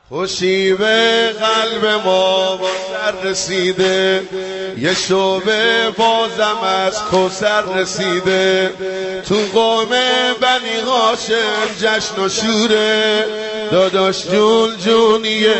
خوشی به قلب ما با سر رسیده، یه شعبه بازم از کوثر رسیده. تو قوم بنی هاشم جشن و شوره، داداش جون جونیه،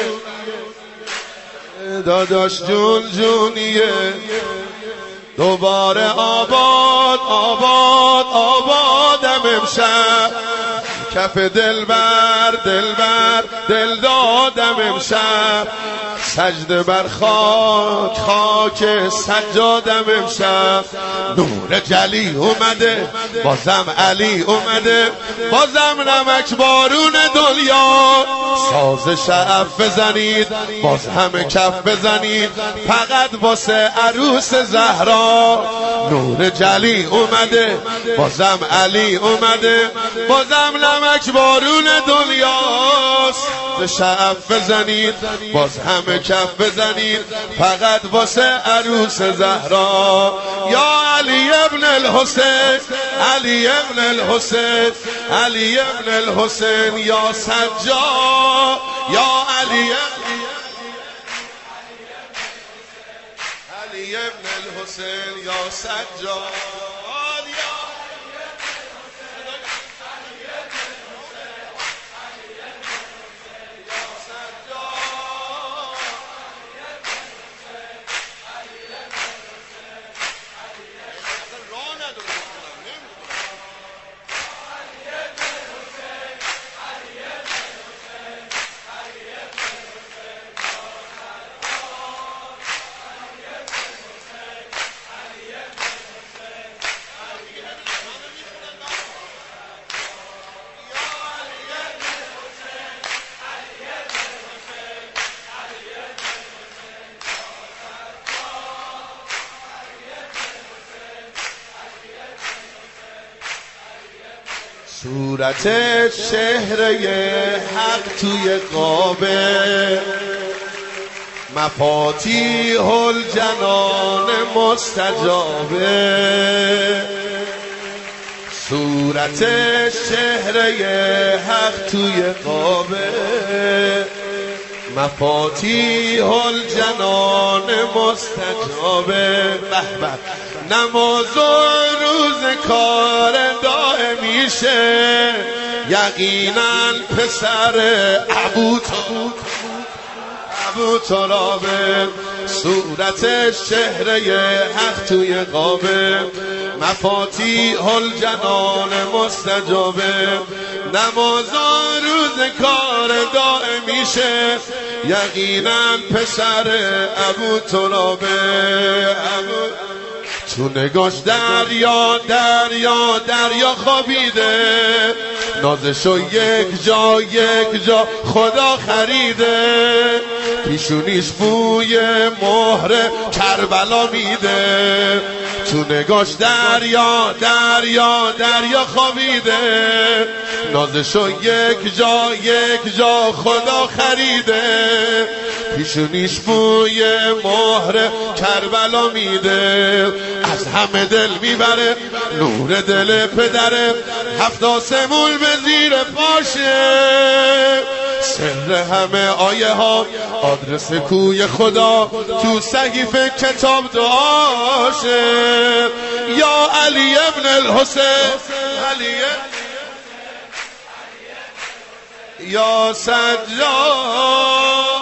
داداش جون جونیه. دوباره آباد آباد آبادم امشب، کف دلبر دلبر دل دادم امشب. سجده بر خاک خاک سجادم امشب. نور جلی اومده بازم علی اومده، بازم نمک بارون دنیا. ساز شعف بزنید باز همه کف بزنید، فقط واسه عروس زهرا. نور جلی اومده بازم علی اومده، بازم نمک بارون دنیاست. شعف بزنید باز همه کف بزنید، فقط واسه عروس زهرا. یا علی ابن الحسین، علی ابن الحسین، علی ابن الحسین یا سجاد. یا علی علی ابن الحسین یا سجاد. صورت چهره حق توی قابه، مفاتیح الجنان مستجابه. صورت چهره حق توی قابه، مفاتیح الجنان مستجابه. به به نماز و روز کار دائمیشه، یقینا پسر ابو ترابه. صورتش چهره حق توی قابه، مفاتیح الجنان مستجابه. نمازان روز کار دائمیشه، یقینا پسر ابو ترابه. تو نگاش دریا دریا دریا خوابیده، نازشو یک جا خدا خریده. پیشونیش بوی مهر کربلا میده. تو نگاش دریا دریا دریا خوابیده، نازشو یک جا خدا خریده. پیشونیش بوی مهر کربلا میده. از همه دل میبره نور دل پدره، 7 آسمون به زیر پاشه. سر همه آیه ها آدرس کوی خدا، تو صحیفه کتاب دعاشه. یا علی ابن الحسین، علی یا سجاد.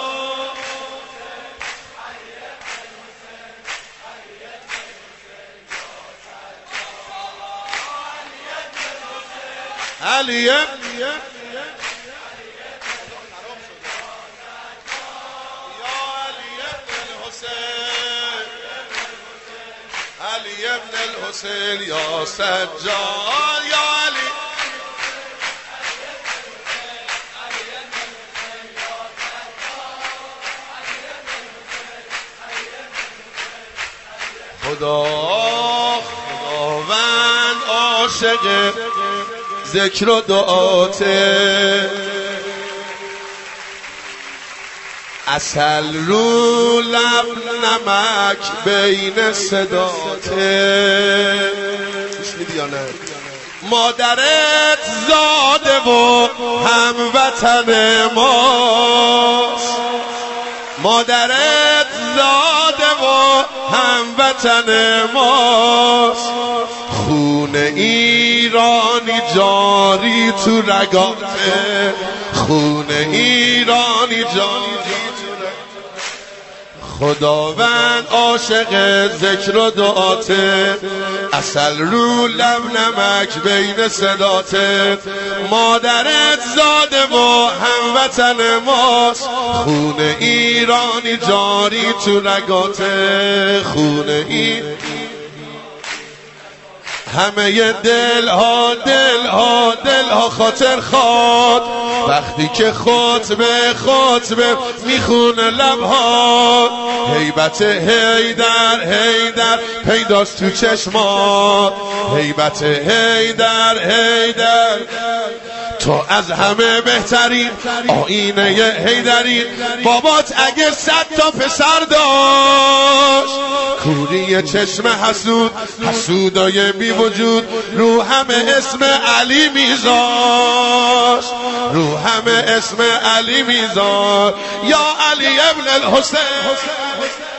علی علی ابن الحسین یا سجاد. یا علی خداوند عاشق ذکر و دعاته، عسل رو لب نمک بین صداته. گوش میدی یا نه؟ مادرت زاده و هموطن ما، مادرت زاده و هموطن ماست، خون ایرانی جاری تو رگاته، خون ایرانی جاری. خداوند عاشق ذکر و دعاته، عسل رو لب نمک بین صداته، مادرت زاده و هموطن ماست، خون ایرانی جاری تو رگاته، خون ایرانی. همه دلها خاطر خواد وقتی که خطبه میخونه لبها، هیبت حیدر پیداست تو چشمات، هیبت حیدر تو از همه بهتری، آینه حیدری. بابات اگه 100 تا پسر داشت، کوری چشم حسودای بی وجود، رو همه اسم علی میذاشت، رو همه اسم علی میذاشت. یا علی ابن الحسین.